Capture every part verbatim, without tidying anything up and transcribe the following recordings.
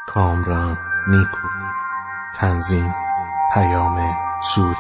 کامران نیکو. تنظیم پیام سوری.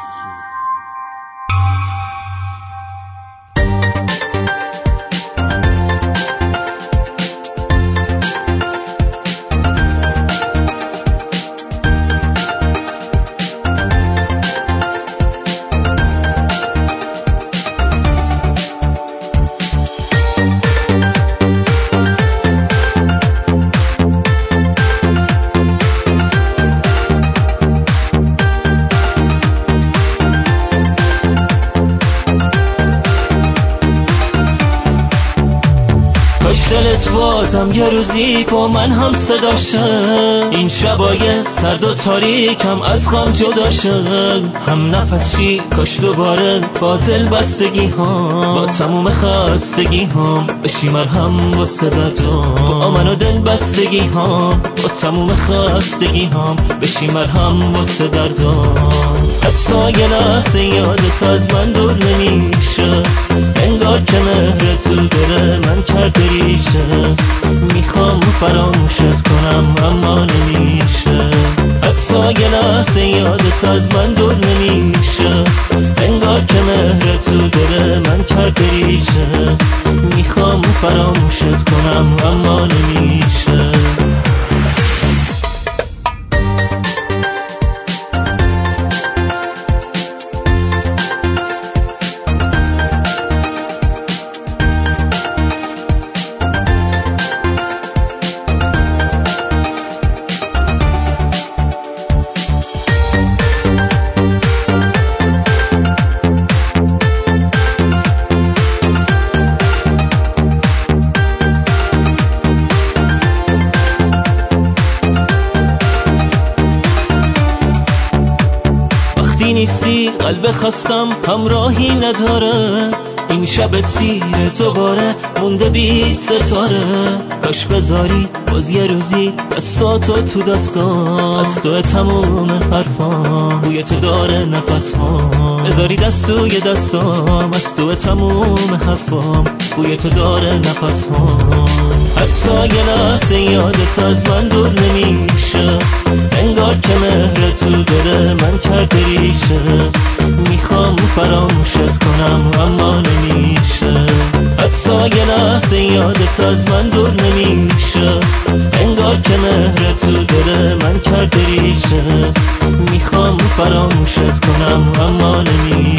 دلت بازم یه روزی با من هم صدا شد، این شبای سرد و تاریکم از غم جدا شد. هم نفسی کاش دوباره با دل بستگی هم، با تموم خستگی هم بشی مرهم واسه دردم. با من و دل بستگی هم، با تموم خستگی هم بشی مرهم واسه دردم. حتی یه لحظه یادت از من دور نمیشه، انگار که مهر تو دل من کرده ریشه. میخوام فراموشت کنم اما نمیشه، حتی یه لحظه یادت از من دور نمیشه، انگار که مهر تو دل من کرده ریشه. میخوام فراموشت کنم اما نمیشه. نیستی قلب خستم همراهی نداره، این شب تیره دوباره مونده بی ستاره. کاش بذاری باز یه روزی دستاتو تو دستام، از تو تموم حرفام بوی تو داره نفسام. بذاری دست توی دستام، از تو تموم حرفام بوی تو داره نفسام. حتی یه لحظه یادت از من دور نمیشه، انگار که مهر تو دل من کرده ریشه. میخوام فراموشت کنم اما نمیشه، حتی یه لحظه یادت از من دور نمیشه، انگار که مهر تو دل من کرده ریشه. میخوام فراموشت کنم اما نمیشه.